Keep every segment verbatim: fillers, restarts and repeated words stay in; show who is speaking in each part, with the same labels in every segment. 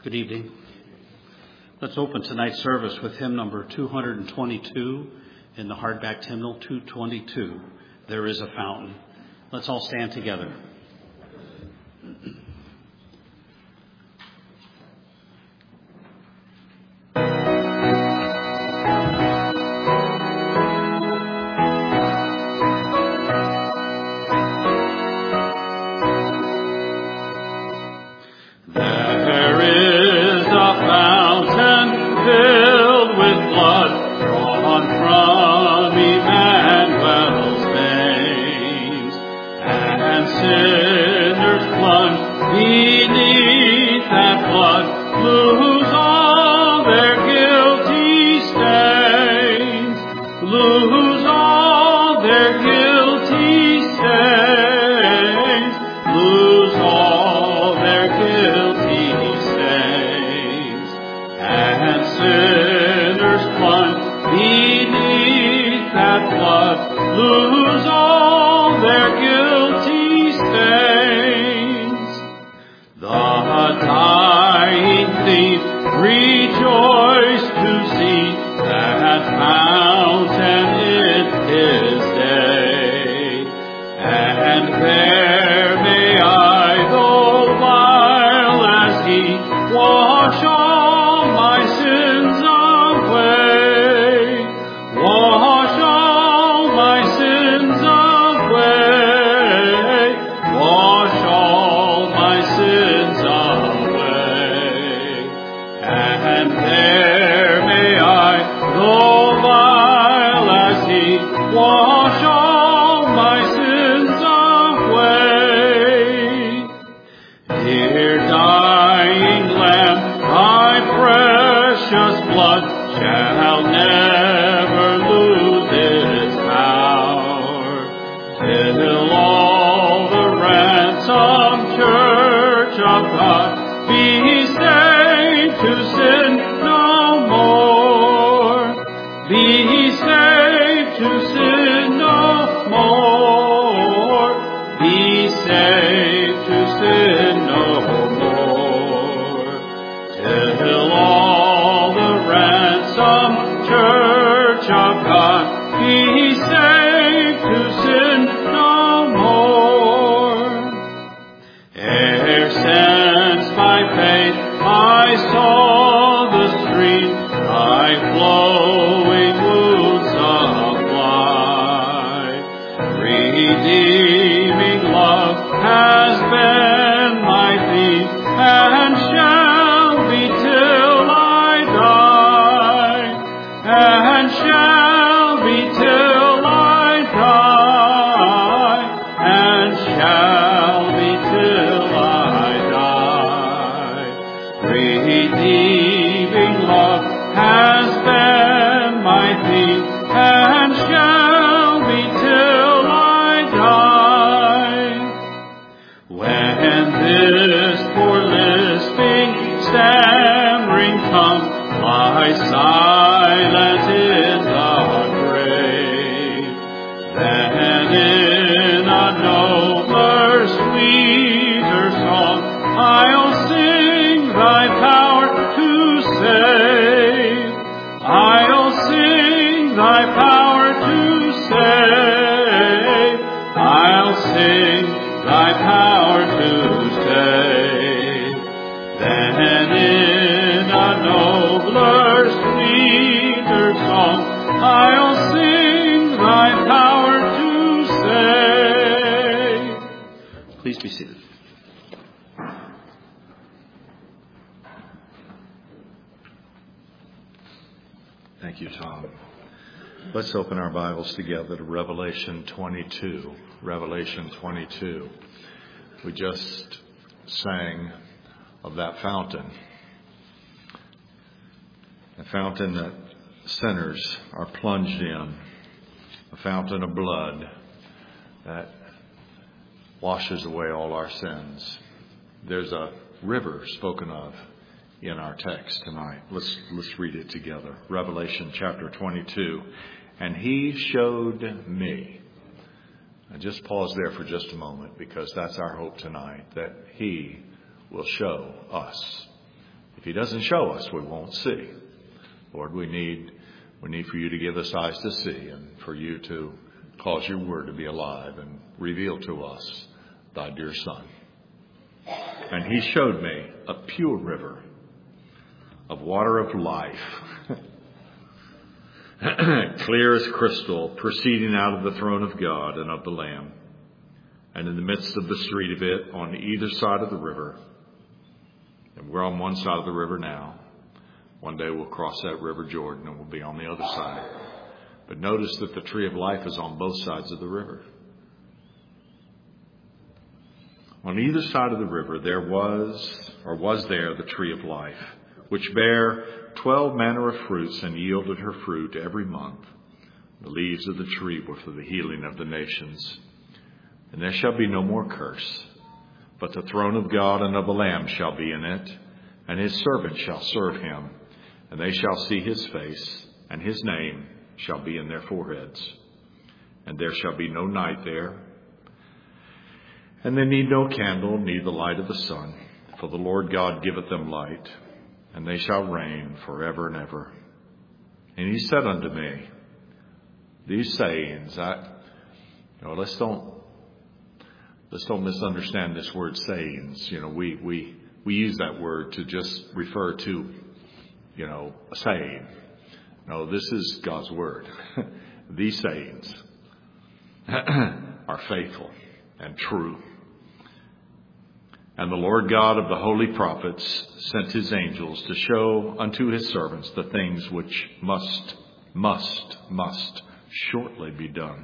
Speaker 1: Good evening. Let's open tonight's service with hymn number two hundred twenty-two in the hardback hymnal two twenty-two, There is a Fountain. Let's all stand together.
Speaker 2: Let's open our Bibles together to Revelation twenty-two. Revelation twenty-two. We just sang of that fountain. A fountain that sinners are plunged in. A fountain of blood that washes away all our sins. There's a river spoken of in our text tonight. Let's let's read it together. Revelation chapter twenty-two. And he showed me. Now just pause there for just a moment, because that's our hope tonight, that he will show us. If he doesn't show us, we won't see. Lord, we need we need for you to give us eyes to see and for you to cause your word to be alive and reveal to us thy dear Son. And he showed me a pure river of water of life, clear as crystal, proceeding out of the throne of God and of the Lamb. And in the midst of the street of it, on either side of the river, and we're on one side of the river now. One day we'll cross that river Jordan and we'll be on the other side. But notice that the tree of life is on both sides of the river. On either side of the river there was, or was there, the tree of life, which bare twelve manner of fruits and yielded her fruit every month. The leaves of the tree were for the healing of the nations. And there shall be no more curse, but the throne of God and of the Lamb shall be in it, and his servants shall serve him, and they shall see his face, and his name shall be in their foreheads. And there shall be no night there, and they need no candle, neither the light of the sun, for the Lord God giveth them light, and they shall reign forever and ever. And he said unto me, these sayings, I, you know, let's don't, let's don't misunderstand this word sayings. You know, we, we, we use that word to just refer to, you know, a saying. No, this is God's word. These sayings are faithful and true. And the Lord God of the holy prophets sent his angels to show unto his servants the things which must, must, must shortly be done.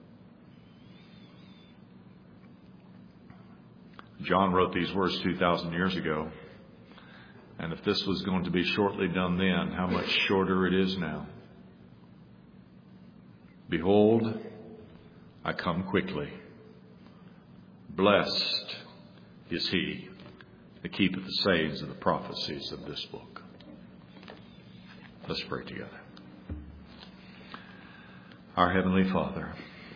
Speaker 2: John wrote these words two thousand years ago. And if this was going to be shortly done then, how much shorter it is now. Behold, I come quickly. Blessed is he that keepeth the sayings of the prophecies of this book. Let's pray together. Our Heavenly Father,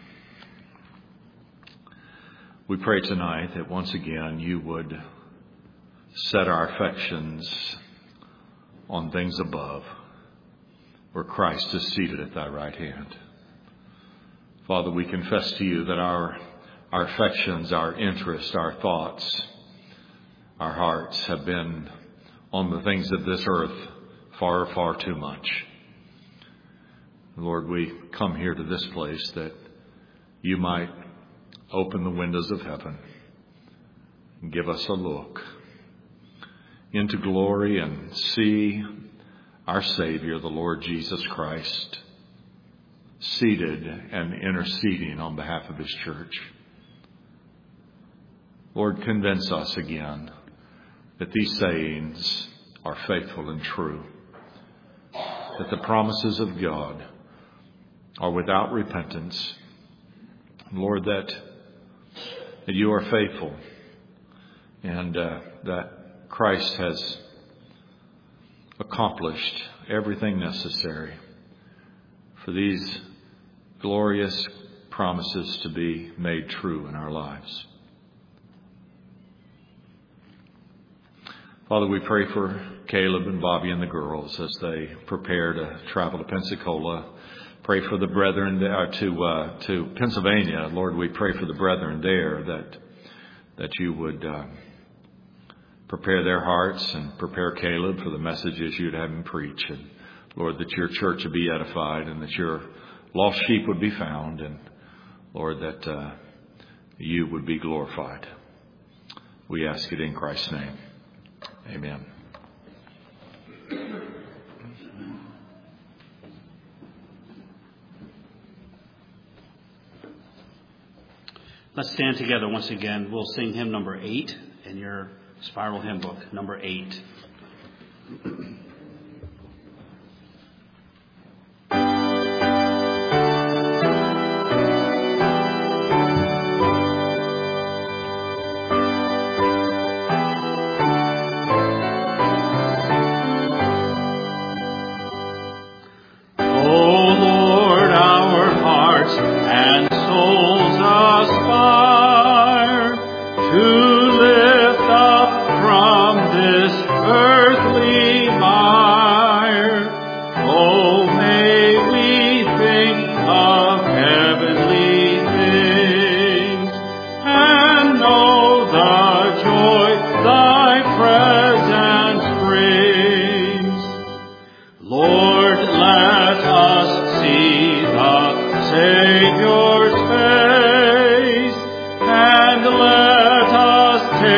Speaker 2: we pray tonight that once again you would set our affections on things above, where Christ is seated at thy right hand. Father, we confess to you that our our affections, our interests, our thoughts, our hearts have been on the things of this earth far, far too much. Lord, we come here to this place that you might open the windows of heaven and give us a look into glory and see our Savior, the Lord Jesus Christ, seated and interceding on behalf of his church. Lord, convince us again that these sayings are faithful and true, that the promises of God are without repentance. Lord, that, that you are faithful and uh, that Christ has accomplished everything necessary for these glorious promises to be made true in our lives. Father, we pray for Caleb and Bobby and the girls as they prepare to travel to Pensacola. Pray for the brethren there to uh, to Pennsylvania. Lord, we pray for the brethren there that that you would uh, prepare their hearts and prepare Caleb for the messages you'd have him preach. And Lord, that your church would be edified and that your lost sheep would be found. And Lord, that uh, you would be glorified. We ask it in Christ's name. Amen.
Speaker 1: Let's stand together once again. We'll sing hymn number eight in your spiral hymn book, number eight.
Speaker 3: To lift up from this earthly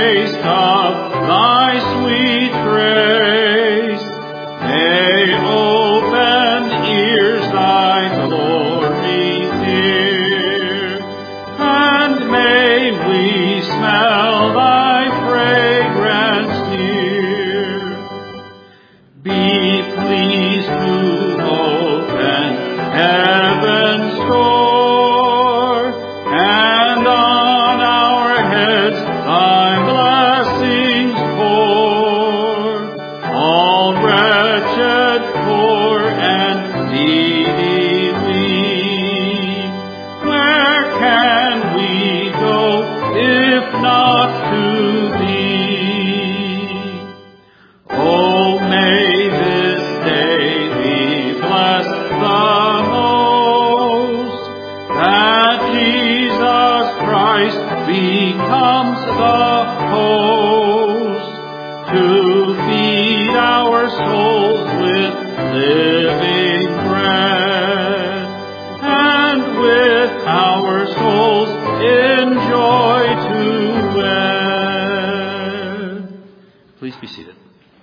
Speaker 1: taste of thy sweet grace. May open ears thy glory hear, and may we smell thy fragrance near. Be pleased to open heaven's door, and on our heads thy blessings pour. All wretched, poor, and needy we, where can we go if not to thee? Oh, may this day be blessed the most, that Jesus Christ becomes the host, to feed our souls with living bread, and with our souls in joy to wed. Please be seated.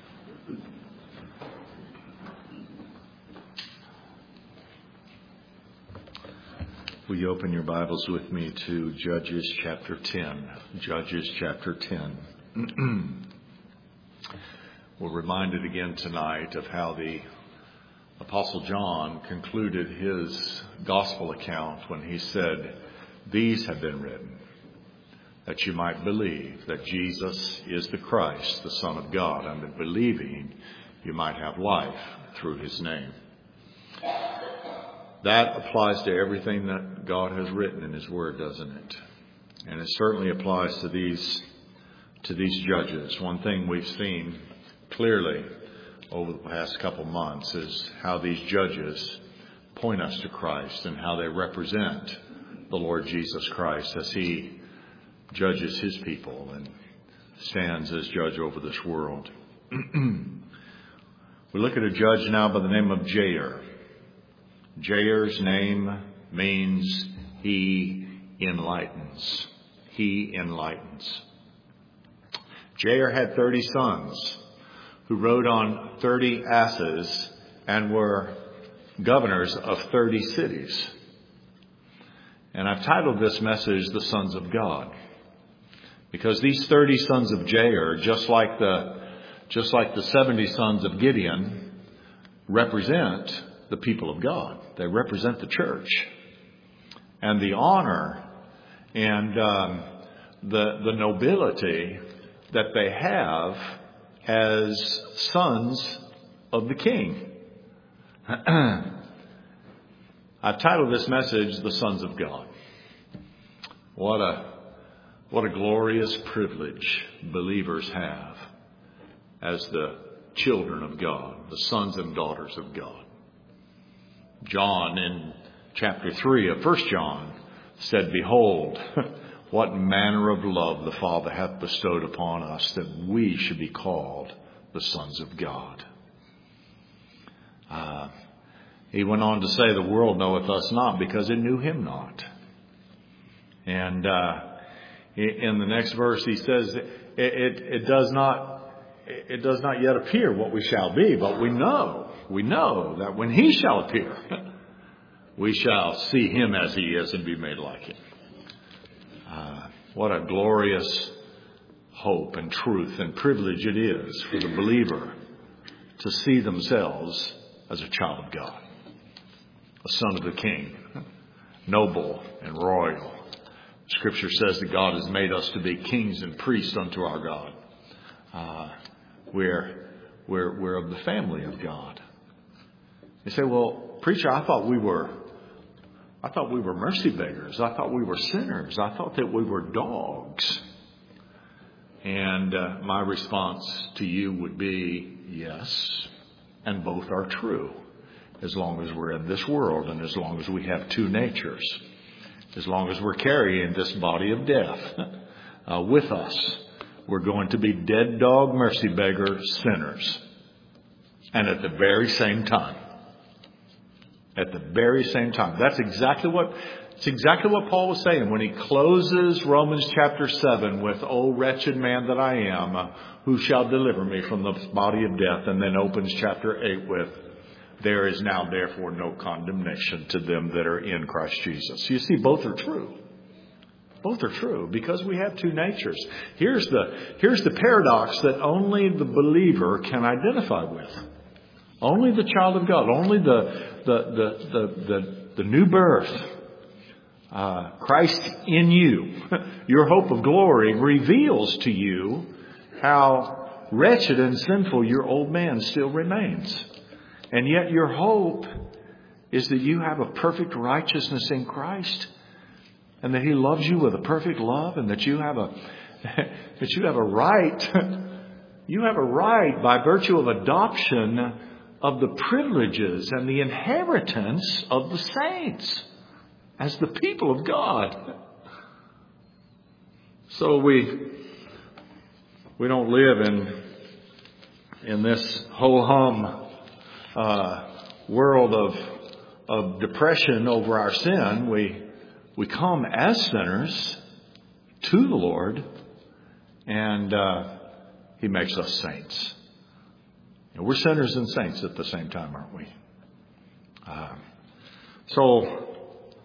Speaker 2: Will you open your Bibles with me to Judges chapter ten? Judges chapter ten. We're reminded again tonight of how the Apostle John concluded his gospel account when he said, "These have been written, that you might believe that Jesus is the Christ, the Son of God, and that believing you might have life through his name." That applies to everything that God has written in his word, doesn't it? And it certainly applies to these to these judges. One thing we've seen clearly over the past couple months is how these judges point us to Christ and how they represent the Lord Jesus Christ as he judges his people and stands as judge over this world. We look at a judge now by the name of Jair. Jair's name means he enlightens. He enlightens. Jair had thirty sons who rode on thirty asses and were governors of thirty cities. And I've titled this message, "The Sons of God," because these thirty sons of Jair, just like the, just like the seventy sons of Gideon, represent the people of God. They represent the church. And the honor and um, the, the nobility that they have as sons of the King. I've titled this message, "The Sons of God." What a, what a glorious privilege believers have as the children of God, the sons and daughters of God. John in chapter three of First John said, "Behold, what manner of love the Father hath bestowed upon us, that we should be called the sons of God." Uh, he went on to say, "The world knoweth us not, because it knew him not." And uh, in the next verse he says, it, it, it does not it does not yet appear what we shall be, but we know, we know that when he shall appear, we shall see him as he is and be made like him. Uh, what a glorious hope and truth and privilege it is for the believer to see themselves as a child of God, a son of the King, noble and royal. Scripture says that God has made us to be kings and priests unto our God. Uh, we're, we're, we're of the family of God. You say, "Well, preacher, I thought we were, I thought we were mercy beggars. I thought we were sinners. I thought that we were dogs." And uh, my response to you would be, yes, and both are true, as long as we're in this world and as long as we have two natures, as long as we're carrying this body of death uh, with us. We're going to be dead dog, mercy beggar sinners. And at the very same time, at the very same time, that's exactly what, It's exactly what Paul was saying when he closes Romans chapter seven with, "O wretched man that I am, who shall deliver me from the body of death?" And then opens chapter eight with, "There is now therefore no condemnation to them that are in Christ Jesus." You see, both are true. Both are true because we have two natures. Here's the, here's the paradox that only the believer can identify with. Only the child of God, only the, the, the, the, the, the new birth, uh, Christ in you, your hope of glory, reveals to you how wretched and sinful your old man still remains. And yet your hope is that you have a perfect righteousness in Christ, and that He loves you with a perfect love, and that you have a that you have a right you have a right by virtue of adoption of the privileges and the inheritance of the saints as the people of God. So we we don't live in in this ho-hum uh, world of of depression over our sin. We we come as sinners to the Lord, and uh, He makes us saints. And we're sinners and saints at the same time, aren't we? Uh, so,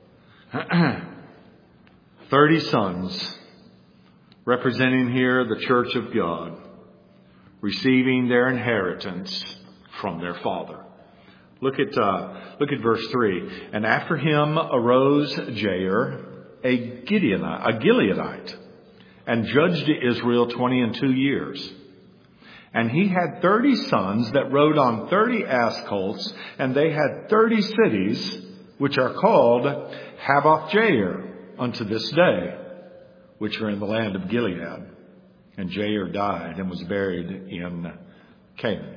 Speaker 2: thirty sons representing here the church of God, receiving their inheritance from their father. Look at uh, look at verse three. And after him arose Jair, a Gideonite, a Gileadite, and judged Israel twenty and two years. And he had thirty sons that rode on thirty ass colts, and they had thirty cities, which are called Havoth Jair unto this day, which are in the land of Gilead. And Jair died and was buried in Canaan.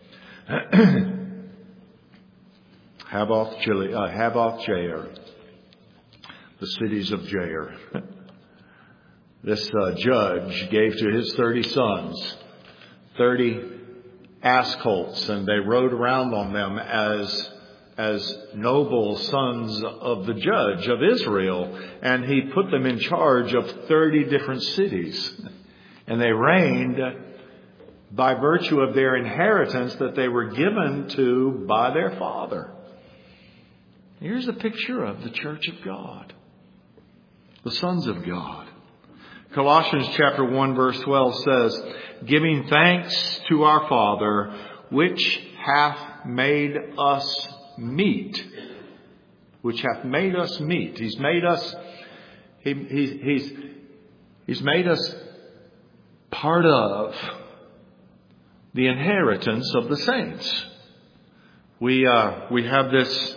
Speaker 2: Havoth, uh, Havoth Jair, the cities of Jair. This uh, judge gave to his thirty sons thirty ass colts, and they rode around on them as as noble sons of the judge of Israel, and he put them in charge of thirty different cities, and they reigned by virtue of their inheritance that they were given to by their father. Here's a picture of the church of God, the sons of God. Colossians chapter one verse twelve says, "Giving thanks to our Father, which hath made us meet." Which hath made us meet. He's made us, he, he, he's, he's made us part of the inheritance of the saints. We, uh, we have this,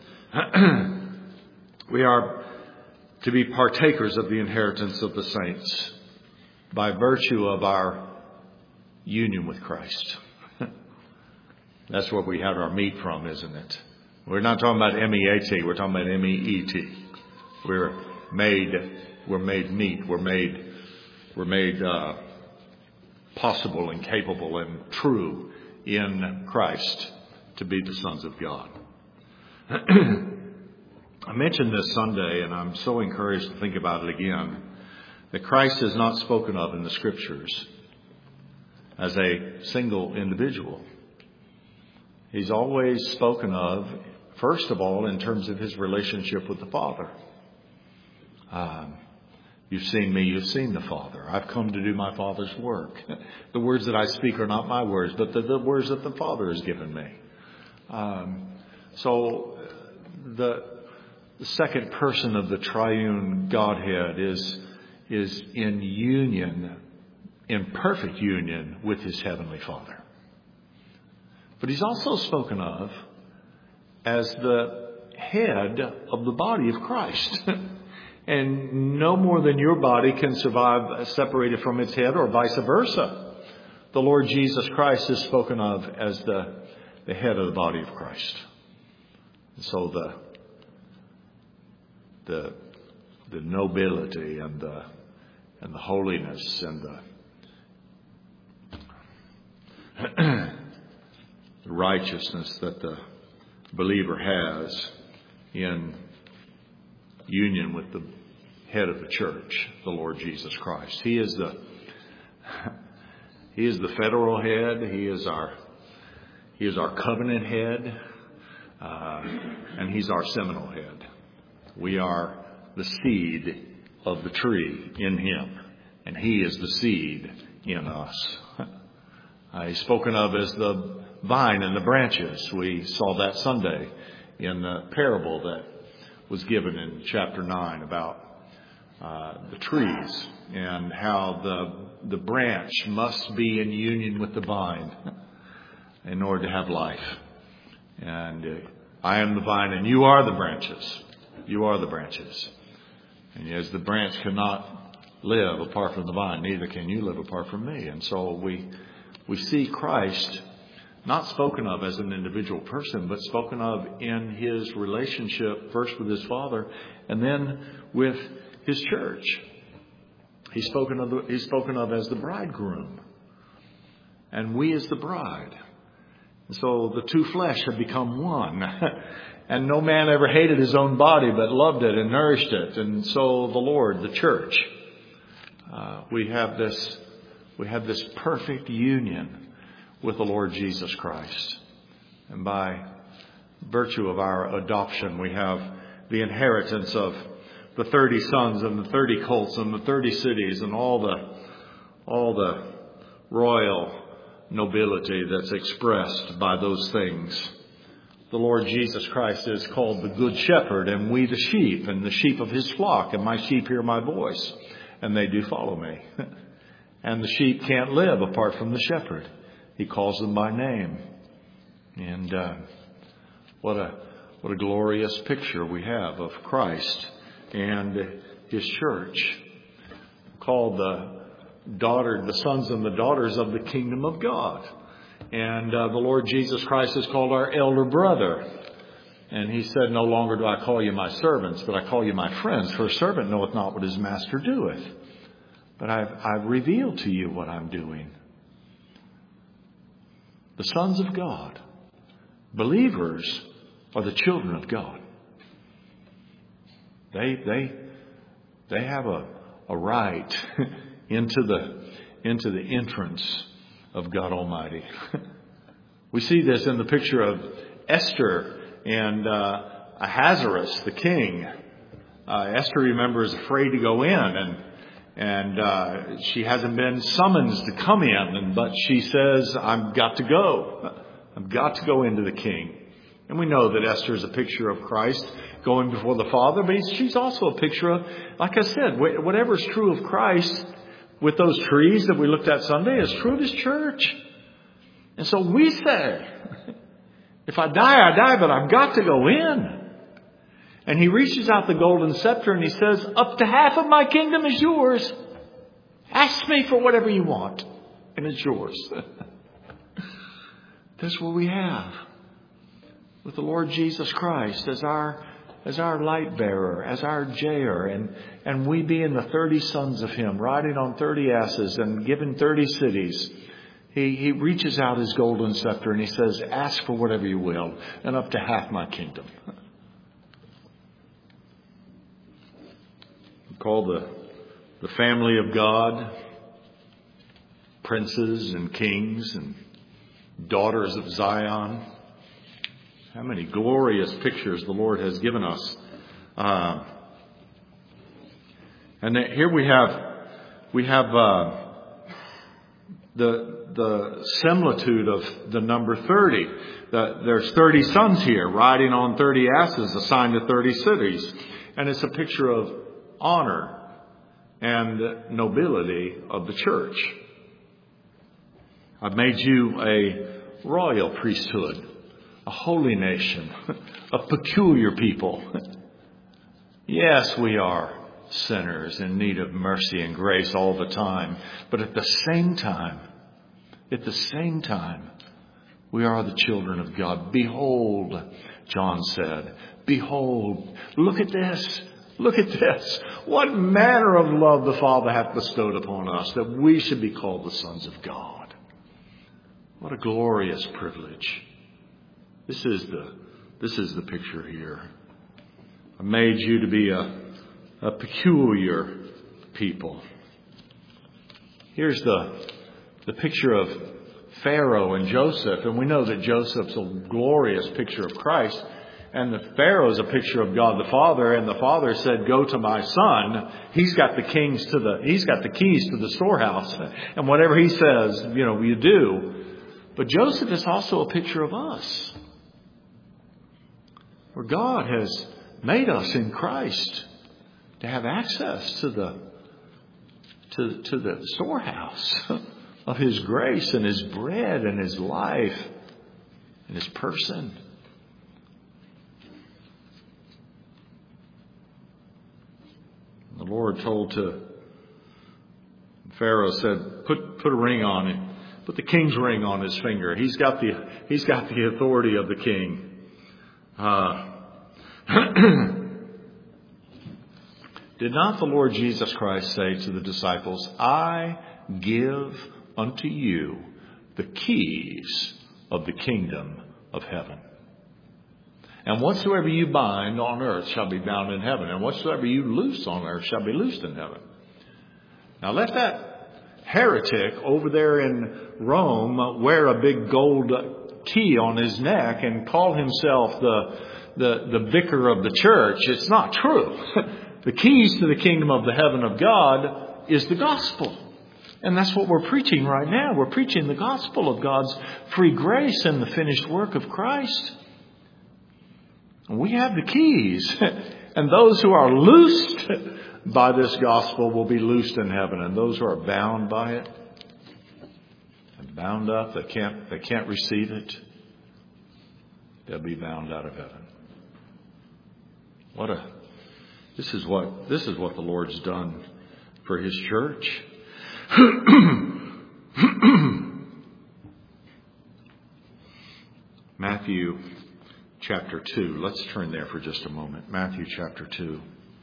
Speaker 2: we are to be partakers of the inheritance of the saints by virtue of our union with Christ. That's what we have our meat from, isn't it? We're not talking about M E A T, we're talking about M E E T. We're made, we're made meat, we're made, we're made uh, possible and capable and true in Christ to be the sons of God. I mentioned this Sunday, and I'm so encouraged to think about it again, that Christ is not spoken of in the Scriptures as a single individual. He's always spoken of, first of all, in terms of his relationship with the Father. Um, you've seen me, you've seen the Father. I've come to do my Father's work. The words that I speak are not my words, but the, the words that the Father has given me. Um, so the, the second person of the triune Godhead is, is in union, in perfect union with his heavenly Father. But he's also spoken of as the head of the body of Christ. And no more than your body can survive separated from its head, or vice versa. The Lord Jesus Christ is spoken of as the, the head of the body of Christ. And so the, the, the nobility and the, and the holiness and the the righteousness that the believer has in union with the head of the church, the Lord Jesus Christ. He is the He is the federal head. He is our He is our covenant head, uh, and He's our seminal head. We are the seed of the tree in Him, and He is the seed in us. Uh, he's spoken of as the vine and the branches. We saw that Sunday in the parable that was given in chapter nine about uh, the trees and how the the branch must be in union with the vine in order to have life. And uh, I am the vine and you are the branches. You are the branches. And as the branch cannot live apart from the vine, neither can you live apart from me. And so we we see Christ not spoken of as an individual person, but spoken of in His relationship first with His Father and then with His church. He's spoken of, the, he's spoken of as the bridegroom, and we as the bride. And so the two flesh have become one. And no man ever hated his own body, but loved it and nourished it. And so the Lord, the church, uh, we have this, we have this perfect union with the Lord Jesus Christ. And by virtue of our adoption, we have the inheritance of the thirty sons and the thirty colts and the thirty cities and all the, all the royal nobility that's expressed by those things. The Lord Jesus Christ is called the Good Shepherd, and we the sheep, and the sheep of His flock, and my sheep hear my voice, and they do follow me. And the sheep can't live apart from the shepherd. He calls them by name. And uh, what a what a glorious picture we have of Christ and His church, called the daughter, the sons and the daughters of the kingdom of God. And uh, the Lord Jesus Christ is called our elder brother. And He said, no longer do I call you my servants, but I call you my friends. For a servant knoweth not what his master doeth. But I've, I've revealed to you what I'm doing. The sons of God, believers, are the children of God. They they they have a, a right into the into the entrance of God Almighty. We see this in the picture of Esther and uh, Ahasuerus, the king. Uh, Esther, remember, is afraid to go in, and and uh, she hasn't been summoned to come in, and but she says, "I've got to go. I've got to go into the king." And we know that Esther is a picture of Christ going before the Father, but she's also a picture of, like I said, whatever is true of Christ with those trees that we looked at Sunday is true of His church. And so we say, if I die, I die, but I've got to go in. And He reaches out the golden scepter and He says, up to half of my kingdom is yours. Ask me for whatever you want, and it's yours. That's what we have with the Lord Jesus Christ as our as our light bearer, as our jayer, and, and we being the thirty sons of Him, riding on thirty asses and given thirty cities. He, he reaches out His golden scepter and He says, ask for whatever you will, and up to half my kingdom. We call the, the family of God princes and kings and daughters of Zion. How many glorious pictures the Lord has given us. Uh, and here we have, we have uh, the the similitude of the number thirty. The, there's thirty sons here riding on thirty asses assigned to thirty cities. And it's a picture of honor and nobility of the church. I've made you a royal priesthood, a holy nation, a peculiar people. Yes, we are sinners in need of mercy and grace all the time. But at the same time, at the same time, we are the children of God. Behold, John said, behold, look at this. Look at this. What manner of love the Father hath bestowed upon us, that we should be called the sons of God. What a glorious privilege. This is the this is the picture here. I've made you to be a, a peculiar people. Here's the, the picture of Pharaoh and Joseph. And we know that Joseph's a glorious picture of Christ. And the Pharaoh is a picture of God the Father. And the Father said, go to my son. He's got the kings to the, he's got the keys to the storehouse. And whatever he says, you know, you do. But Joseph is also a picture of us. Where God has made us in Christ to have access to the, to, to the storehouse of His grace and His bread and His life and His person. The Lord told to Pharaoh, said, put put a ring on him, put the king's ring on his finger. He's got the he's got the authority of the king. Uh, did not the Lord Jesus Christ say to the disciples, I give unto you the keys of the kingdom of heaven. And whatsoever you bind on earth shall be bound in heaven. And whatsoever you loose on earth shall be loosed in heaven. Now let that heretic over there in Rome wear a big gold key on his neck and call himself the, the, the vicar of the church. It's not true. The keys to the kingdom of the heaven of God is the gospel. And that's what we're preaching right now. We're preaching the gospel of God's free grace and the finished work of Christ. We have the keys. And those who are loosed by this gospel will be loosed in heaven. And those who are bound by it and bound up, they can't, they can't receive it, they'll be bound out of heaven. What a, this is what, this is what the Lord's done for His church. Matthew chapter two. Let's turn there for just a moment. Matthew chapter two.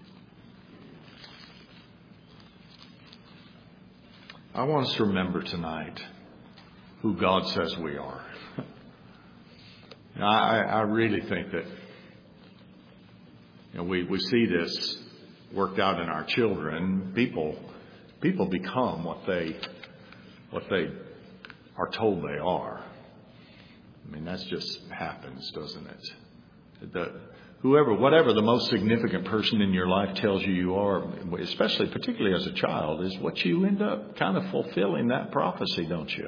Speaker 2: I want us to remember tonight who God says we are. I, I really think that you know, we, we see this worked out in our children. People people become what they what they are told they are. I mean, that just happens, doesn't it? The, whoever, whatever the most significant person in your life tells you you are, especially particularly as a child, is what you end up kind of fulfilling that prophecy, don't you?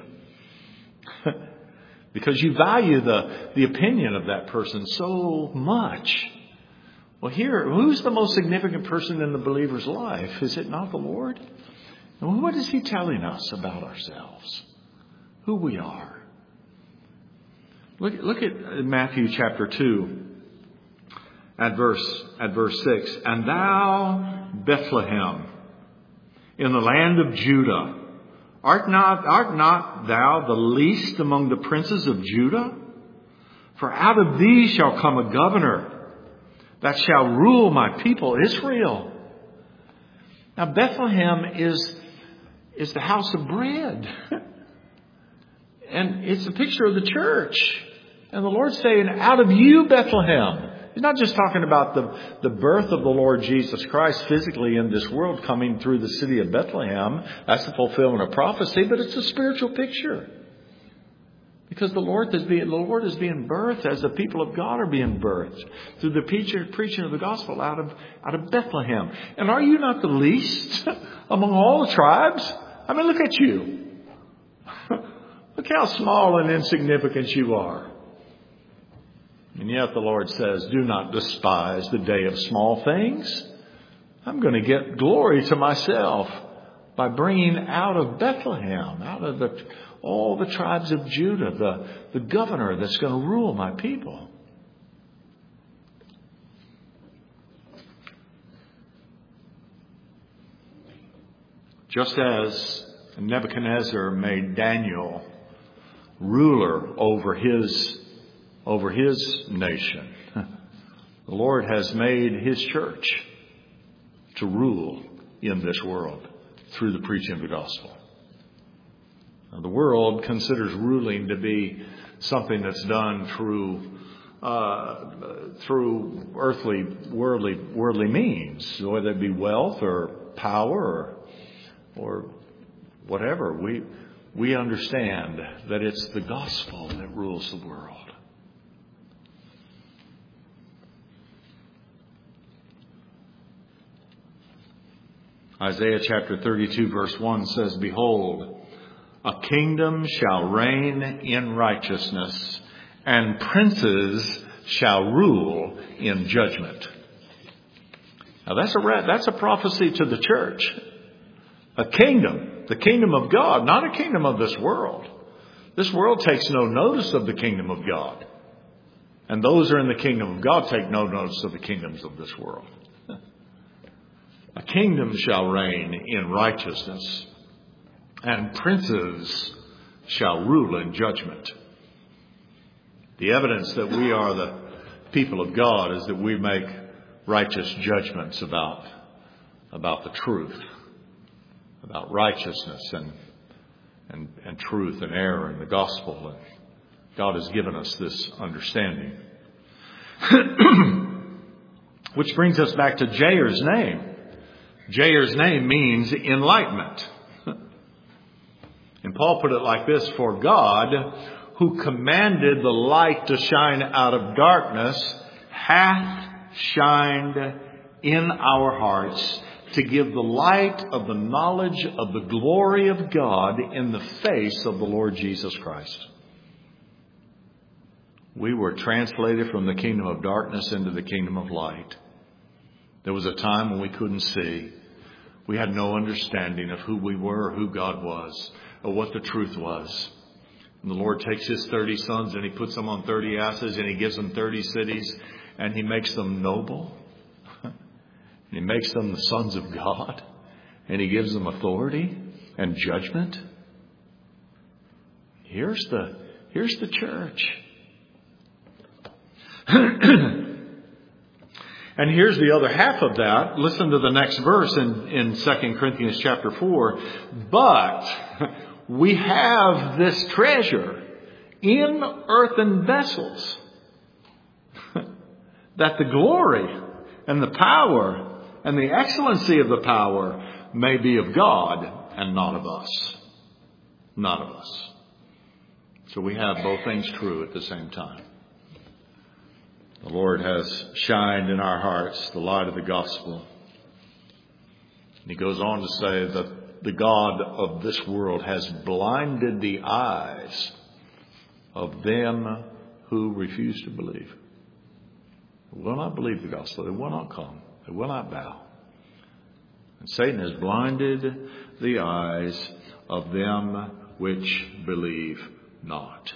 Speaker 2: Because you value the, the opinion of that person so much. Well, here, who's the most significant person in the believer's life? Is it not the Lord? And what is He telling us about ourselves? Who we are? Look, look at Matthew chapter two at verse, at verse six. And thou, Bethlehem, in the land of Judah, art not, art not thou the least among the princes of Judah? For out of thee shall come a governor that shall rule my people Israel. Now Bethlehem is, is the house of bread. And it's a picture of the church. And the Lord's saying, out of you, Bethlehem. He's not just talking about the, the birth of the Lord Jesus Christ physically in this world coming through the city of Bethlehem. That's the fulfillment of prophecy, but it's a spiritual picture. Because the Lord is being, the Lord is being birthed as the people of God are being birthed through the preaching, preaching of the gospel out of, out of Bethlehem. And are you not the least among all the tribes? I mean, look at you. Look how small and insignificant you are. And yet the Lord says, do not despise the day of small things. I'm going to get glory to myself by bringing out of Bethlehem, out of the, all the tribes of Judah, the, the governor that's going to rule my people. Just as Nebuchadnezzar made Daniel ruler over his over his nation, the Lord has made His church to rule in this world through the preaching of the gospel. Now, the world considers ruling to be something that's done through uh, through earthly, worldly, worldly means, whether it be wealth or power or, or whatever. We, we understand that it's the gospel that rules the world. Isaiah chapter thirty-two verse one says, "Behold, a kingdom shall reign in righteousness, and princes shall rule in judgment." Now that's a that's a prophecy to the church. A kingdom, the kingdom of God, not a kingdom of this world. This world takes no notice of the kingdom of God. And those who are in the kingdom of God take no notice of the kingdoms of this world. A kingdom shall reign in righteousness, and princes shall rule in judgment. The evidence that we are the people of God is that we make righteous judgments about, about the truth, about righteousness and, and, and truth and error in the gospel. And God has given us this understanding. Which brings us back to Jair's name. Jair's name means enlightenment. And Paul put it like this: "For God, who commanded the light to shine out of darkness, hath shined in our hearts to give the light of the knowledge of the glory of God in the face of the Lord Jesus Christ." We were translated from the kingdom of darkness into the kingdom of light. There was a time when we couldn't see. We had no understanding of who we were, or who God was, or what the truth was. And the Lord takes His thirty sons and He puts them on thirty asses, and He gives them thirty cities, and He makes them noble. And He makes them the sons of God, and He gives them authority and judgment. Here's the, here's the church. And here's the other half of that. Listen to the next verse in, in Second Corinthians chapter four. "But we have this treasure in earthen vessels, that the glory and the power and the excellency of the power may be of God and not of us." Not of us. So we have both things true at the same time. The Lord has shined in our hearts the light of the gospel. And He goes on to say that the God of this world has blinded the eyes of them who refuse to believe. They will not believe the gospel. They will not come. They will not bow. And Satan has blinded the eyes of them which believe not.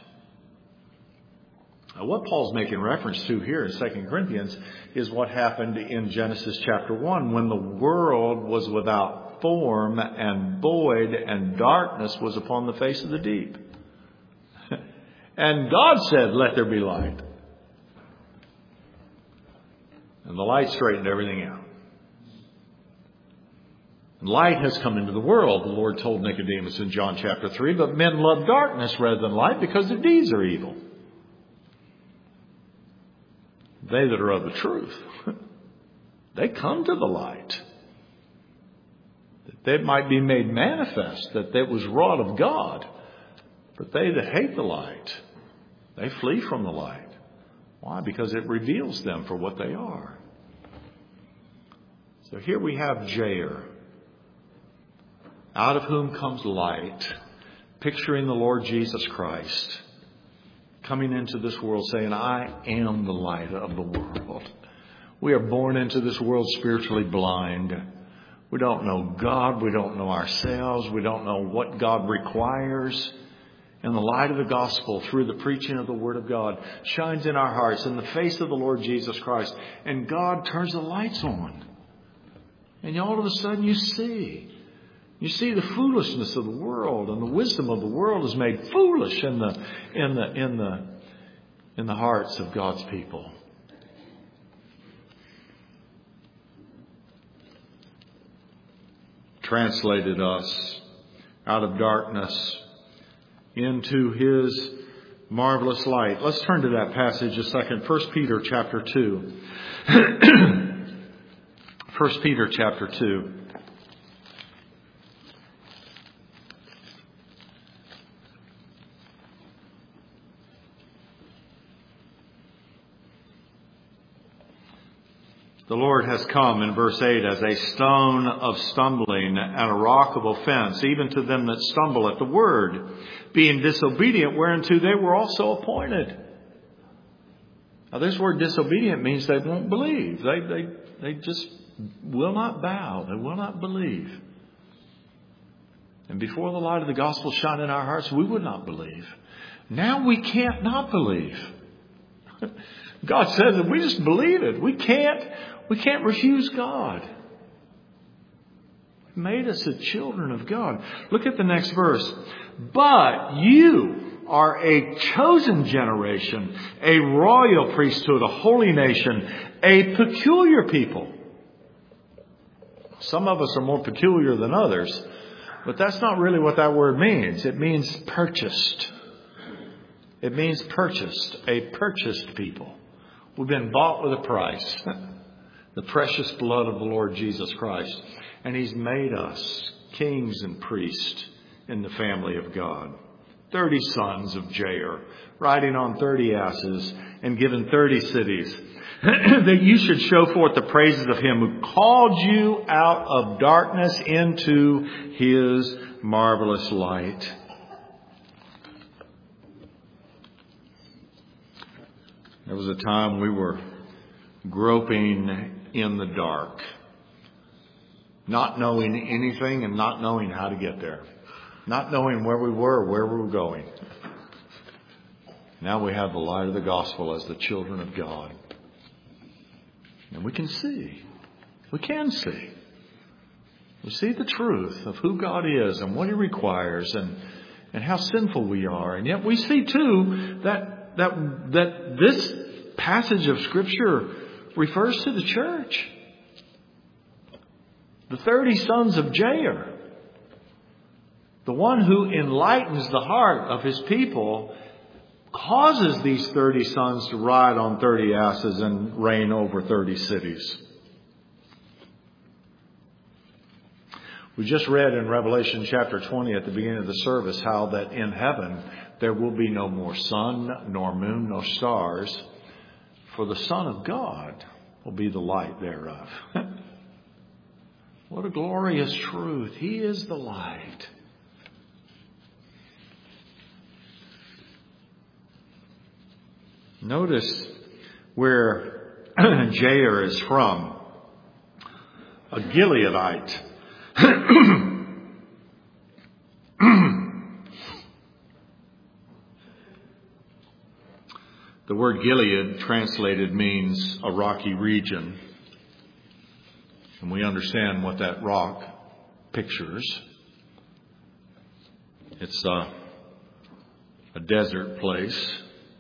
Speaker 2: Now, what Paul's making reference to here in Second Corinthians is what happened in Genesis chapter one, when the world was without form and void, and darkness was upon the face of the deep. And God said, "Let there be light." And the light straightened everything out. And light has come into the world, the Lord told Nicodemus in John chapter three, "But men love darkness rather than light because their deeds are evil." They that are of the truth, they come to the light, that they might be made manifest that it was wrought of God. But they that hate the light, they flee from the light. Why? Because it reveals them for what they are. So here we have Jair, out of whom comes light, picturing the Lord Jesus Christ, coming into this world saying, "I am the light of the world." We are born into this world spiritually blind. We don't know God. We don't know ourselves. We don't know what God requires. And the light of the gospel, through the preaching of the Word of God, shines in our hearts in the face of the Lord Jesus Christ. And God turns the lights on. And all of a sudden you see. You see the foolishness of the world, and the wisdom of the world is made foolish in the in the in the in the hearts of God's people. Translated us out of darkness into His marvelous light. Let's turn to that passage a second. First Peter chapter two. First Peter chapter two. The Lord has come, in verse eight, as a stone of stumbling and a rock of offense, even to them that stumble at the word, being disobedient, whereunto they were also appointed. Now, this word disobedient means they won't believe. They, they, they just will not bow. They will not believe. And before the light of the gospel shone in our hearts, we would not believe. Now we can't not believe. God says that we just believe it. We can't, we can't refuse God. He made us the children of God. Look at the next verse. But you are a chosen generation, a royal priesthood, a holy nation, a peculiar people. Some of us are more peculiar than others, but that's not really what that word means. It means purchased. It means purchased, a purchased people. We've been bought with a price, the precious blood of the Lord Jesus Christ. And He's made us kings and priests in the family of God. Thirty sons of Jair, riding on thirty asses and given thirty cities, that you should show forth the praises of Him who called you out of darkness into His marvelous light. There was a time we were groping in the dark, not knowing anything and not knowing how to get there, not knowing where we were, where we were going. Now we have the light of the gospel as the children of God. And we can see, we can see. We see the truth of who God is and what He requires and, and how sinful we are. And yet we see too that That, that this passage of Scripture refers to the church. The thirty sons of Jair. The one who enlightens the heart of His people causes these thirty sons to ride on thirty asses and reign over thirty cities. We just read in Revelation chapter twenty at the beginning of the service how that in heaven there will be no more sun, nor moon, nor stars, for the Son of God will be the light thereof. What a glorious truth. He is the light. Notice where Jair is from. A Gileadite. The word Gilead translated means a rocky region. And we understand what that rock pictures. It's a, a desert place.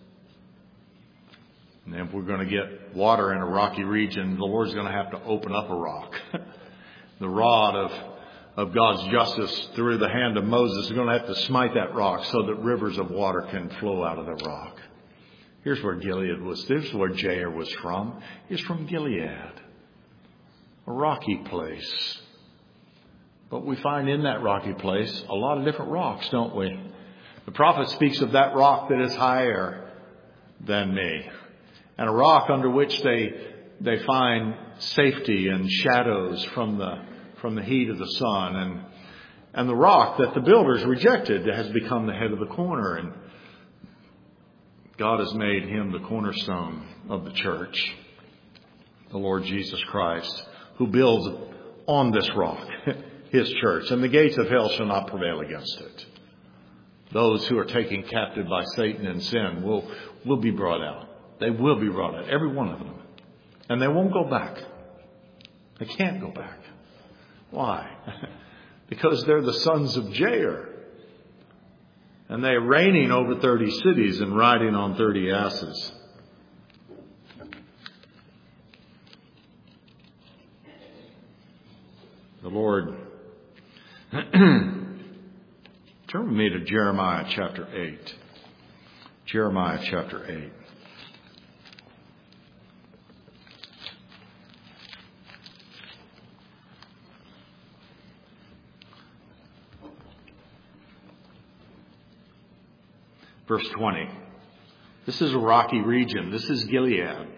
Speaker 2: And if we're going to get water in a rocky region, the Lord's going to have to open up a rock. The rod of, of God's justice through the hand of Moses is going to have to smite that rock so that rivers of water can flow out of the rock. Here's where Gilead was. This is where Jair was from. He's from Gilead. A rocky place. But we find in that rocky place a lot of different rocks, don't we? The prophet speaks of that rock that is higher than me. And a rock under which they they find safety and shadows from the from the heat of the sun. And and the rock that the builders rejected has become the head of the corner. And God has made Him the cornerstone of the church, the Lord Jesus Christ, who builds on this rock, His church. And the gates of hell shall not prevail against it. Those who are taken captive by Satan and sin will, will be brought out. They will be brought out, every one of them. And they won't go back. They can't go back. Why? Because they're the sons of Jair. And they're reigning over thirty cities and riding on thirty asses. The Lord. Turn with me to Jeremiah chapter eight. Jeremiah chapter eight. Verse twenty. This is a rocky region. This is Gilead.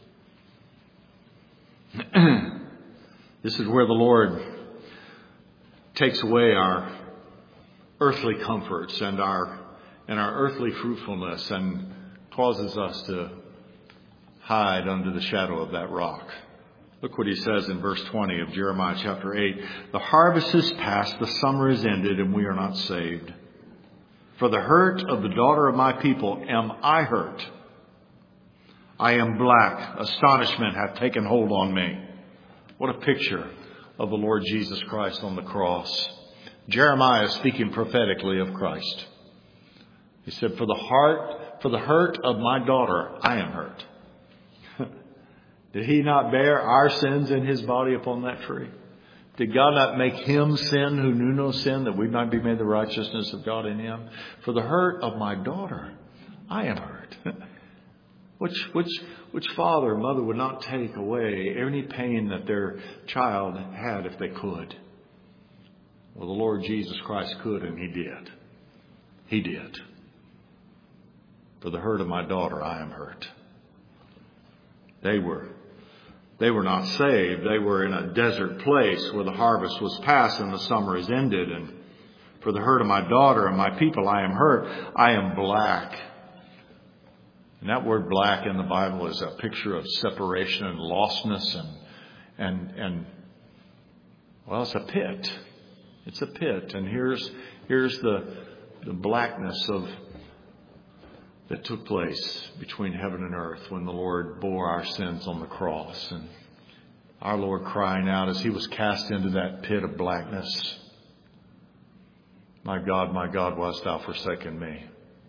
Speaker 2: This is where the Lord takes away our earthly comforts and our and our earthly fruitfulness and causes us to hide under the shadow of that rock. Look what he says in verse twenty of Jeremiah chapter eight. The harvest is past, the summer is ended, and we are not saved. For the hurt of the daughter of my people am I hurt. I am black. Astonishment hath taken hold on me. What a picture of the Lord Jesus Christ on the cross. Jeremiah is speaking prophetically of Christ. He said, for the heart, for the hurt of my daughter, I am hurt. Did he not bear our sins in his body upon that tree? Did God not make him sin who knew no sin, that we might be made the righteousness of God in him? For the hurt of my daughter, I am hurt. Which, which, which father or mother would not take away any pain that their child had if they could? Well, the Lord Jesus Christ could, and he did. He did. For the hurt of my daughter, I am hurt. They were They were not saved. They were in a desert place where the harvest was past and the summer is ended. And for the hurt of my daughter and my people, I am hurt. I am black. And that word black in the Bible is a picture of separation and lostness and, and, and, well, it's a pit. It's a pit. And here's, here's the, the blackness of, that took place between heaven and earth when the Lord bore our sins on the cross. And our Lord crying out as he was cast into that pit of blackness, my God, my God, why hast thou forsaken me?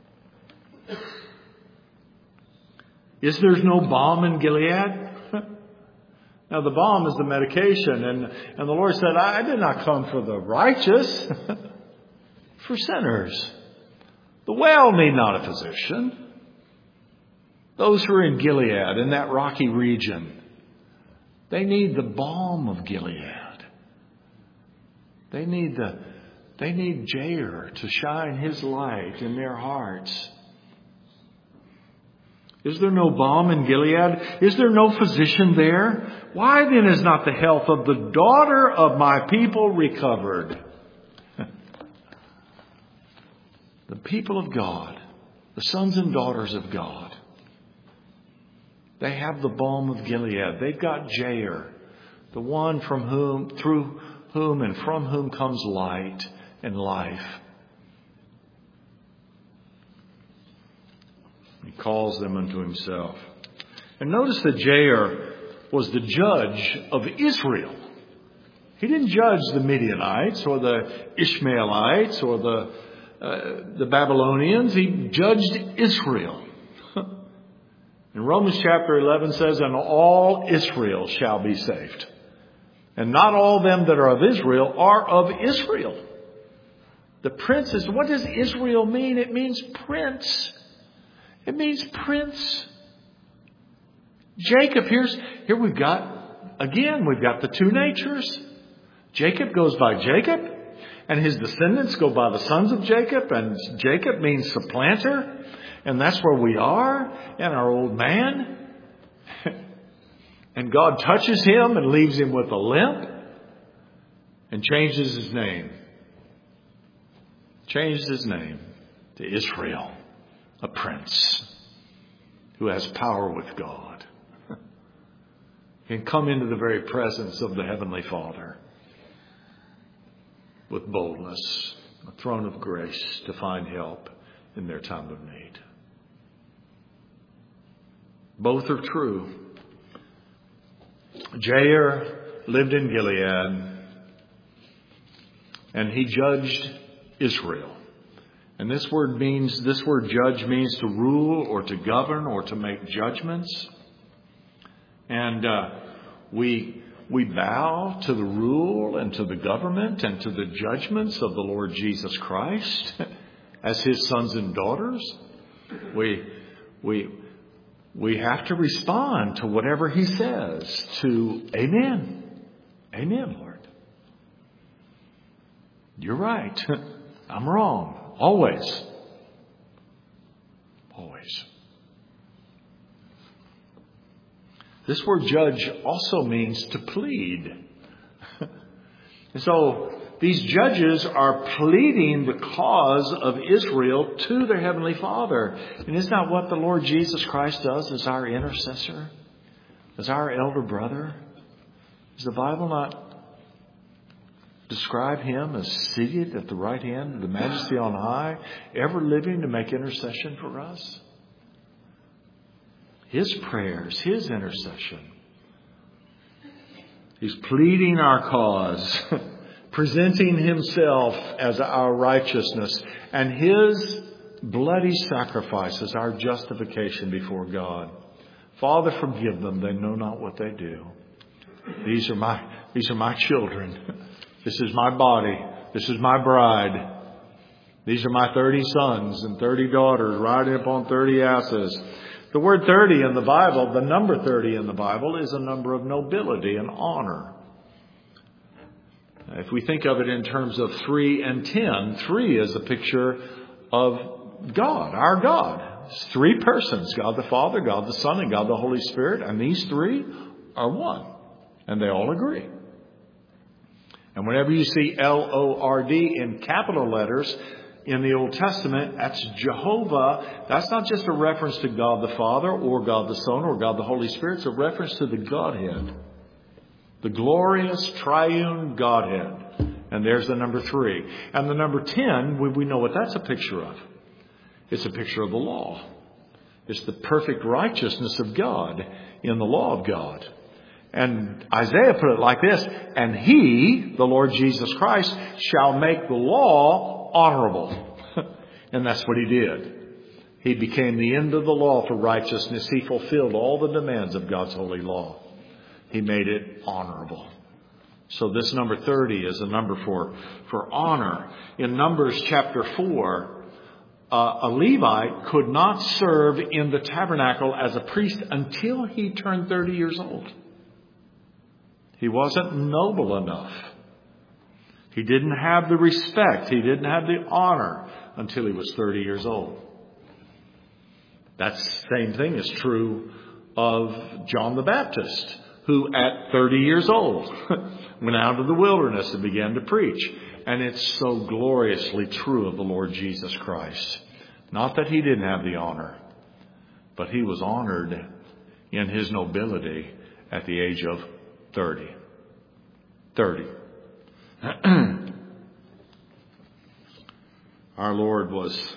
Speaker 2: Is there no balm in Gilead? Now the balm is the medication. And, and the Lord said, I did not come for the righteous, for sinners. The well need not a physician. Those who are in Gilead, in that rocky region, they need the balm of Gilead. They need the, they need Jair to shine his light in their hearts. Is there no balm in Gilead? Is there no physician there? Why then is not the health of the daughter of my people recovered? The people of God, the sons and daughters of God, they have the balm of Gilead. They've got Jair, the one from whom, through whom and from whom comes light and life. He calls them unto himself. And notice that Jair was the judge of Israel. He didn't judge the Midianites or the Ishmaelites or the Uh, the Babylonians. He judged Israel. And Romans chapter eleven says, and all Israel shall be saved. And not all them that are of Israel are of Israel. The prince is, what does Israel mean? It means prince. It means prince. Jacob, here's, here we've got, again, we've got the two natures. Jacob goes by Jacob. And his descendants go by the sons of Jacob. And Jacob means supplanter. And that's where we are. And our old man. And God touches him and leaves him with a limp. And changes his name. Changes his name to Israel. A prince. Who has power with God. Can come into the very presence of the Heavenly Father. With boldness, a throne of grace to find help in their time of need. Both are true. Jair lived in Gilead, and he judged Israel. And this word means, this word judge means to rule or to govern or to make judgments. And uh, we We bow to the rule and to the government and to the judgments of the Lord Jesus Christ as his sons and daughters. We, we, we have to respond to whatever He says to Amen. Amen, Lord. You're right. I'm wrong. Always. Always. This word judge also means to plead. And so these judges are pleading the cause of Israel to their Heavenly Father. And isn't that what the Lord Jesus Christ does as our intercessor? As our elder brother? Does the Bible not describe Him as seated at the right hand of the Majesty on high, ever living to make intercession for us? His prayers, His intercession. He's pleading our cause, presenting Himself as our righteousness, and His bloody sacrifice as our justification before God. Father, forgive them. They know not what they do. These are my, these are my children. This is my body. This is my bride. These are my thirty sons and thirty daughters riding upon thirty asses. The word thirty in the Bible, the number thirty in the Bible, is a number of nobility and honor. If we think of it in terms of three and ten, three is a picture of God, our God. It's three persons, God the Father, God the Son, and God the Holy Spirit. And these three are one. And they all agree. And whenever you see L O R D in capital letters in the Old Testament, that's Jehovah. That's not just a reference to God the Father or God the Son or God the Holy Spirit. It's a reference to the Godhead. The glorious triune Godhead. And there's the number three. And the number ten, we, we know what that's a picture of. It's a picture of the law. It's the perfect righteousness of God in the law of God. And Isaiah put it like this, and He, the Lord Jesus Christ, shall make the law honorable. And that's what He did. He became the end of the law for righteousness. He fulfilled all the demands of God's holy law. He made it honorable. So this number thirty is a number for, for honor. In Numbers chapter four, uh, a Levite could not serve in the tabernacle as a priest until he turned thirty years old. He wasn't noble enough. He didn't have the respect. He didn't have the honor until he was thirty years old. That same thing is true of John the Baptist, who at thirty years old went out of the wilderness and began to preach. And it's so gloriously true of the Lord Jesus Christ. Not that He didn't have the honor, but He was honored in His nobility at the age of thirty. thirty. Our Lord was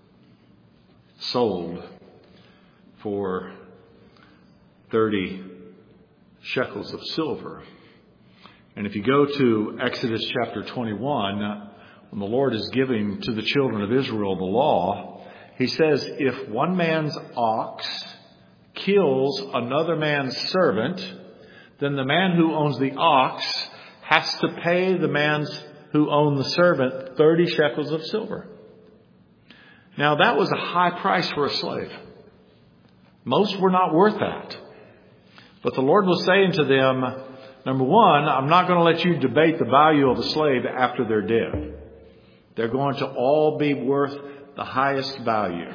Speaker 2: sold for thirty shekels of silver. And if you go to Exodus chapter twenty-one, when the Lord is giving to the children of Israel the law, He says, if one man's ox kills another man's servant, then the man who owns the ox has to pay the man who owned the servant thirty shekels of silver. Now that was a high price for a slave. Most were not worth that. But the Lord was saying to them, number one, I'm not going to let you debate the value of a slave after they're dead. They're going to all be worth the highest value.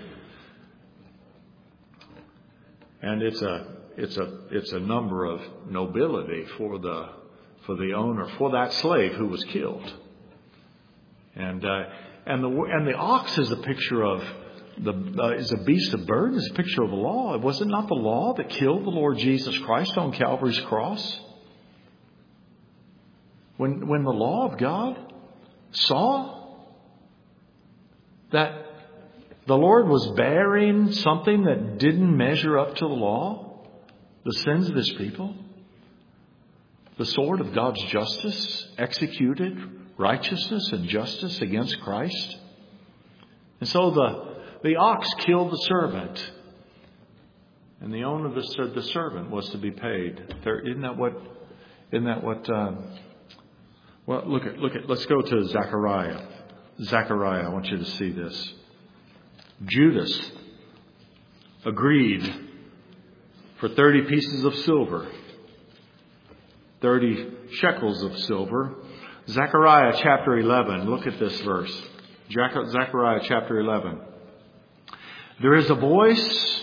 Speaker 2: And it's a It's a it's a number of nobility for the for the owner, for that slave who was killed. And uh, and the and the ox is a picture of the uh, is a beast of burden. It's a picture of the law. Was it not the law that killed the Lord Jesus Christ on Calvary's cross? When when the law of God saw that the Lord was bearing something that didn't measure up to the law, the sins of His people, the sword of God's justice executed righteousness and justice against Christ. And so the, the ox killed the servant. And the owner of the, the servant was to be paid. There, isn't that what, isn't that what, um, well, look at, look at, let's go to Zechariah. Zechariah, I want you to see this. Judas agreed for thirty pieces of silver, thirty shekels of silver. Zechariah chapter eleven, look at this verse. Zechariah chapter eleven. There is a voice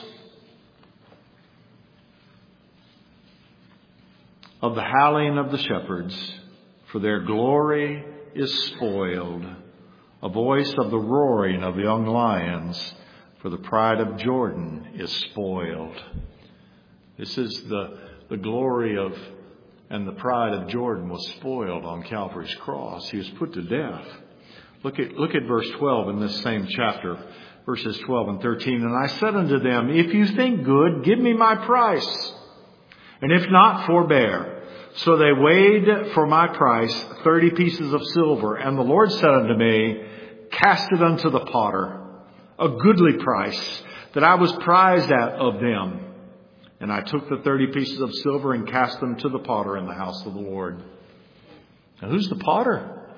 Speaker 2: of the howling of the shepherds, for their glory is spoiled. A voice of the roaring of young lions, for the pride of Jordan is spoiled. This is the, the glory of and the pride of Jordan was spoiled on Calvary's cross. He was put to death. Look at, look at verse twelve in this same chapter, verses twelve and thirteen. And I said unto them, if you think good, give me my price. And if not, forbear. So they weighed for my price thirty pieces of silver. And the Lord said unto me, cast it unto the potter, a goodly price, that I was prized at of them. And I took the thirty pieces of silver and cast them to the potter in the house of the Lord. Now who's the potter?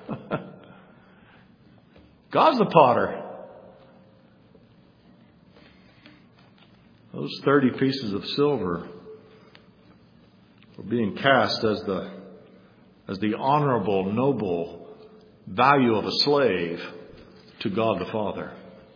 Speaker 2: God's the potter. Those thirty pieces of silver were being cast as the as the honorable, noble value of a slave to God the Father.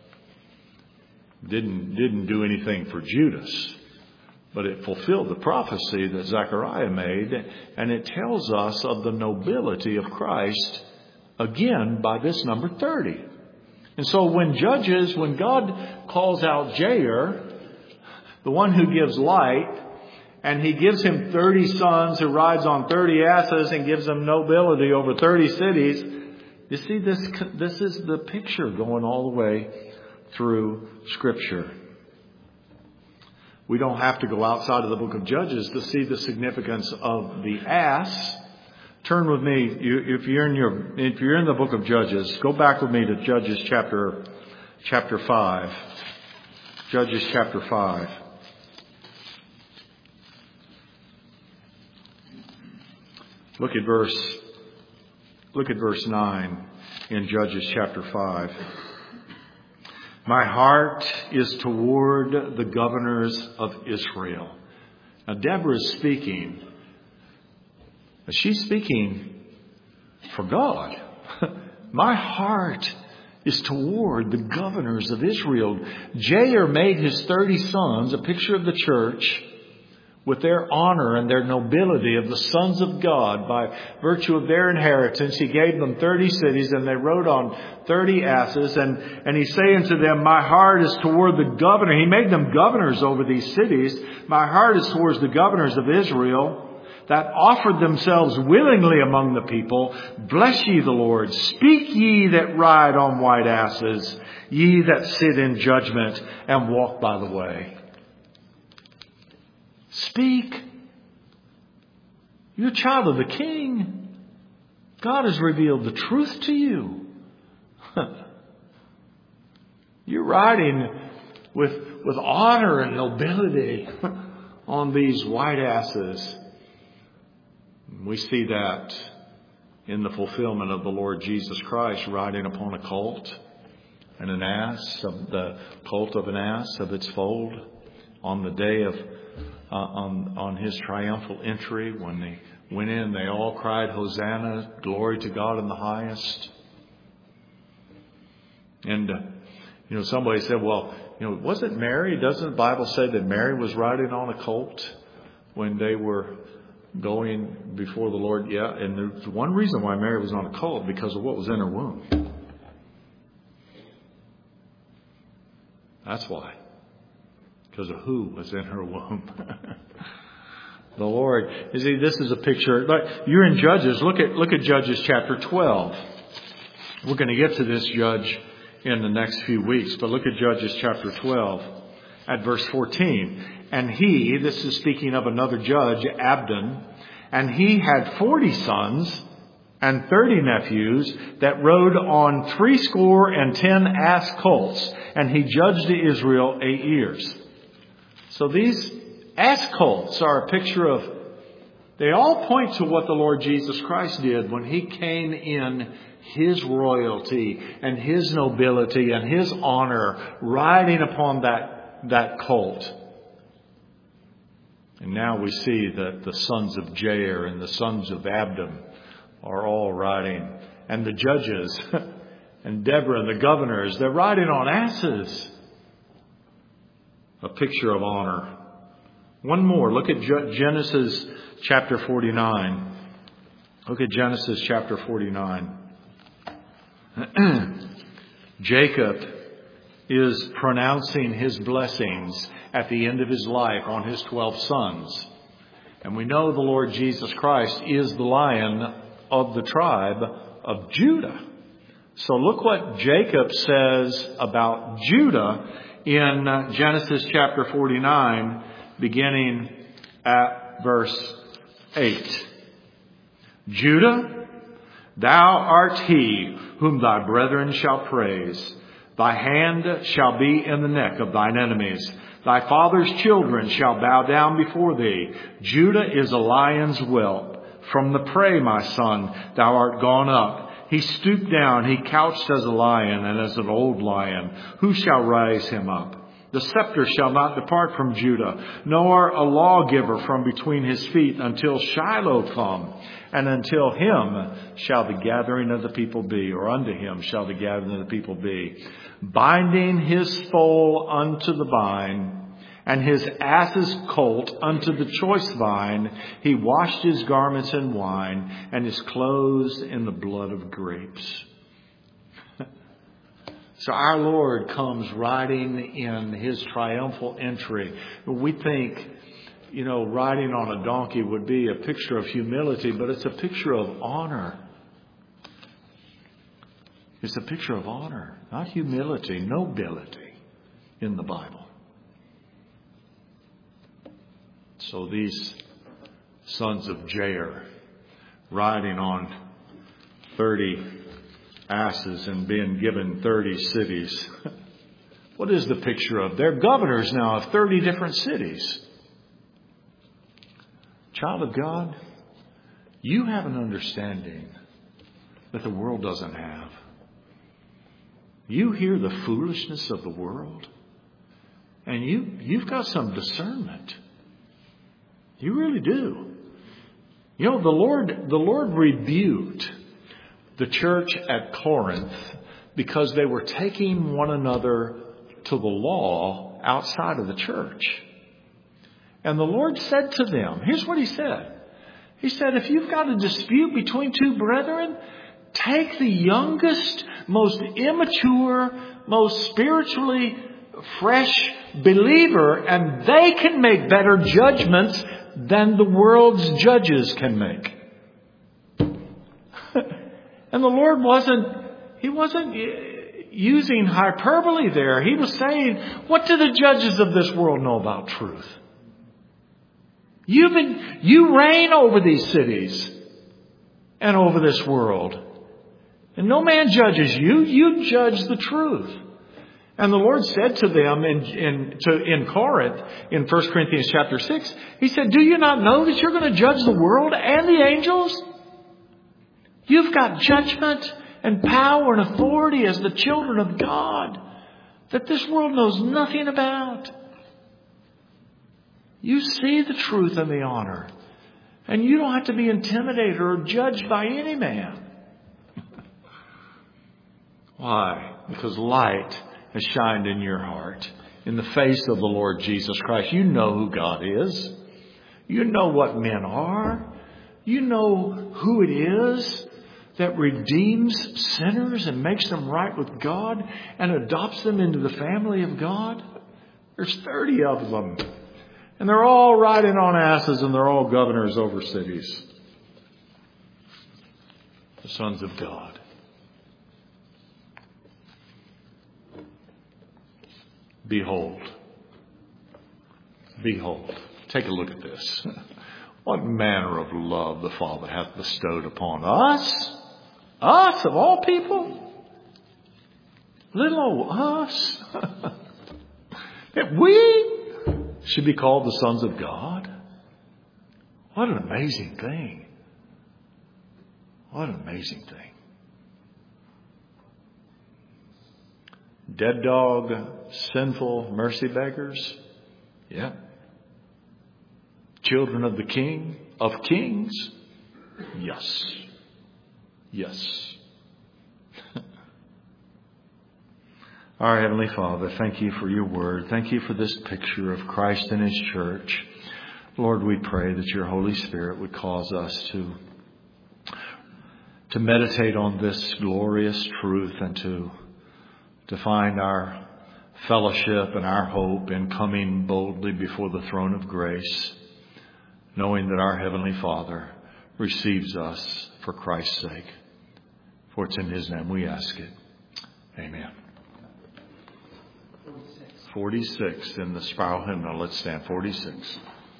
Speaker 2: Didn't didn't do anything for Judas, but it fulfilled the prophecy that Zechariah made, and it tells us of the nobility of Christ again by this number thirty. And so when Judges, when God calls out Jair, the one who gives light, and he gives him thirty sons who rides on thirty asses and gives them nobility over thirty cities, you see, this this is the picture going all the way through Scripture. We don't have to go outside of the book of Judges to see the significance of the ass. Turn with me, if you're in your if you're in the book of Judges, go back with me to Judges chapter chapter five. Judges chapter five. Look at verse look at verse nine in Judges chapter five. My heart is toward the governors of Israel. Now Deborah is speaking. She's speaking for God. My heart is toward the governors of Israel. Jair made his thirty sons a picture of the church with their honor and their nobility of the sons of God by virtue of their inheritance. He gave them thirty cities and they rode on thirty asses. And, and he's saying to them, my heart is toward the governor. He made them governors over these cities. My heart is towards the governors of Israel that offered themselves willingly among the people. Bless ye the Lord. Speak ye that ride on white asses, ye that sit in judgment and walk by the way. Speak. You're a child of the King. God has revealed the truth to you. You're riding with, with honor and nobility on these white asses. We see that in the fulfillment of the Lord Jesus Christ riding upon a colt and an ass, of the colt of an ass of its fold, on the day of uh, on on his triumphal entry. When they went in, they all cried, Hosanna, glory to God in the highest. And uh, you know, somebody said, well, you know, wasn't Mary? Doesn't the Bible say that Mary was riding on a colt when they were going before the Lord? Yeah, and there's one reason why Mary was on a colt, because of what was in her womb. That's why. Because of who was in her womb. The Lord. You see, this is a picture. But you're in Judges. Look at look at Judges chapter twelve. We're going to get to this judge in the next few weeks. But look at Judges chapter twelve at verse fourteen. And he, this is speaking of another judge, Abdon, and he had forty sons and thirty nephews that rode on threescore and ten ass colts, and he judged Israel eight years. So these ass colts are a picture of
Speaker 3: They all point to what the Lord Jesus Christ did when He came in His royalty and His nobility and His honor riding upon that, that colt. And now we see that the sons of Jair and the sons of Abdon are all riding. And the judges and Deborah and the governors, they're riding on asses. A picture of honor. One more. Look at Genesis chapter forty-nine. Look at Genesis chapter forty-nine. Jacob is pronouncing his blessings at the end of his life on his twelve sons. And we know the Lord Jesus Christ is the Lion of the tribe of Judah. So look what Jacob says about Judah in Genesis chapter forty-nine, beginning at verse eight. Judah, thou art he whom thy brethren shall praise. Thy hand shall be in the neck of thine enemies. Thy father's children shall bow down before thee. Judah is a lion's whelp. From the prey, my son, thou art gone up. He stooped down, he couched as a lion and as an old lion. Who shall rise him up? The scepter shall not depart from Judah, nor a lawgiver from between his feet until Shiloh come. And until him shall the gathering of the people be, or unto him shall the gathering of the people be. Binding his foal unto the vine, and his ass's colt unto the choice vine. He washed his garments in wine, and his clothes in the blood of grapes. So our Lord comes riding in His triumphal entry. We think, you know, riding on a donkey would be a picture of humility, but it's a picture of honor. It's a picture of honor, not humility, nobility in the Bible. So these sons of Jair riding on thirty asses and being given thirty cities. What is the picture of? They're governors now of thirty different cities. Child of God, you have an understanding that the world doesn't have. You hear the foolishness of the world, and you, you've got some discernment. You really do. You know, the Lord, the Lord rebuked the church at Corinth because they were taking one another to the law outside of the church. And the Lord said to them, here's what He said. He said, if you've got a dispute between two brethren, take the youngest, most immature, most spiritually fresh believer, and they can make better judgments than the world's judges can make. And the Lord wasn't, He wasn't using hyperbole there. He was saying, what do the judges of this world know about truth? You've been, you reign over these cities and over this world. And no man judges you. You judge the truth. And the Lord said to them in, in, to, in Corinth, in First Corinthians chapter six, He said, do you not know that you're going to judge the world and the angels? You've got judgment and power and authority as the children of God that this world knows nothing about. You see the truth and the honor. And you don't have to be intimidated or judged by any man. Why? Because light has shined in your heart in the face of the Lord Jesus Christ. You know who God is. You know what men are. You know who it is that redeems sinners and makes them right with God and adopts them into the family of God. There's thirty of them. And they're all riding on asses and they're all governors over cities. The sons of God. Behold. Behold. Take a look at this. What manner of love the Father hath bestowed upon us. Us, of all people. Little old us. That we should be called the sons of God. What an amazing thing. What an amazing thing. Dead dog, sinful mercy beggars. Yeah. Children of the King, of kings. Yes. Yes. Our Heavenly Father, thank you for your word. Thank you for this picture of Christ and His church. Lord, we pray that your Holy Spirit would cause us to, to meditate on this glorious truth and to, to find our fellowship and our hope in coming boldly before the throne of grace, knowing that our Heavenly Father receives us for Christ's sake. For it's in His name we ask it. Amen. forty-six in the spiral hymnal. Let's stand. forty-six.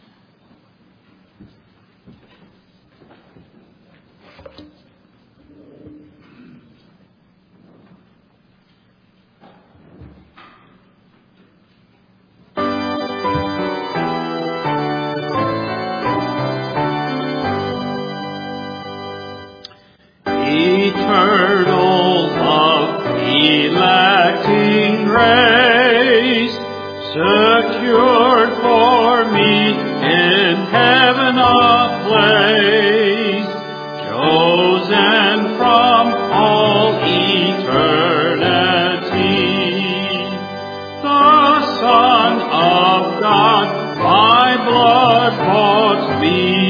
Speaker 1: Eternal love, electing grace, secured for me in heaven a place, chosen from all eternity. The Son of God, by blood bought me.